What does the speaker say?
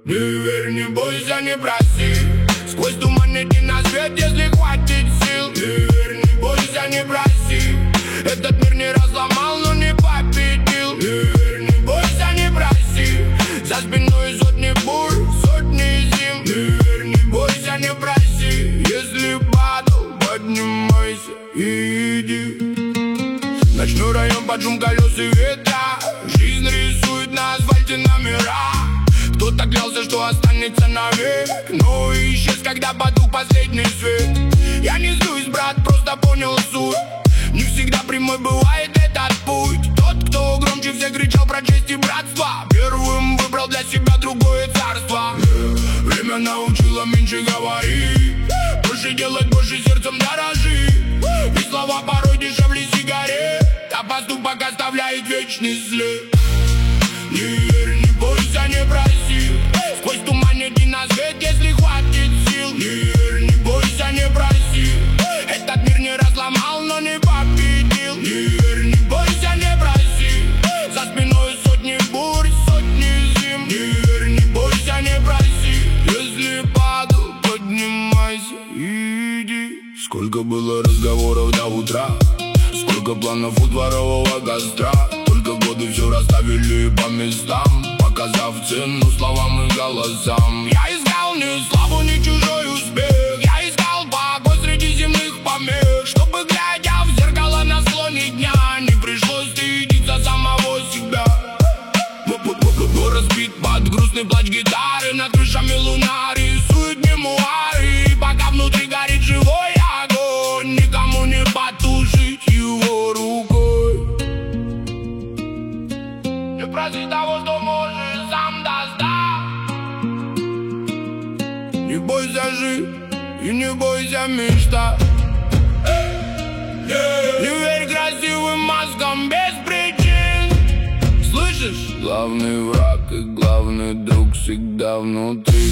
Не верь, не бойся, не проси. Сквозь туман иди на свет, если хватит сил. Не верь, не бойся, не проси. Этот мир не разломал, но не победил. Не верь, не бойся, не проси. За спиной сотни бурь, сотни зим. Не верь, не бойся, не проси. Если падал, поднимайся и иди. Ночной район под шум колес и ветра. Жизнь рисует на асфальте номера. Кто-то клялся, что останется навек, но исчез, когда потух последний свет. Я не злюсь, брат, просто понял суть. Не всегда прямой бывает этот путь. Тот, кто громче всех кричал про честь и братство, первым выбрал для себя другое царство. Время научило меньше говорить, больше делать, больше сердцем дорожи. И слова порой дешевле сигарет, а поступок оставляет вечный след. Не верь, не бойся, не проси. Сквозь туман иди на свет, если хватит сил. Не верь, не бойся, не проси. Этот мир не разломал, но не победил. Не верь, не бойся, не проси. За спиной сотни бурь, сотни зим. Не верь, не бойся, не проси. Если падал, поднимайся и иди. Сколько было разговоров до утра, сколько планов у дворового костра. Только годы все расставили по местам, показав цену словам и голосам. Я искал ни славу, ни чужой успех. Я искал покой среди земных помех, чтобы, глядя в зеркало на склоне дня, не пришлось стыдиться самого себя. Разбит под грустный плач гитары, над крышами луна рисует мемуары. И пока внутри горит живой огонь, никому не потушить его рукой. Не проси того, что можешь сам достать. Не бойся жить и не бойся мечтать. Не верь красивым маскам без причин. Слышишь? Главный враг и главный друг всегда внутри.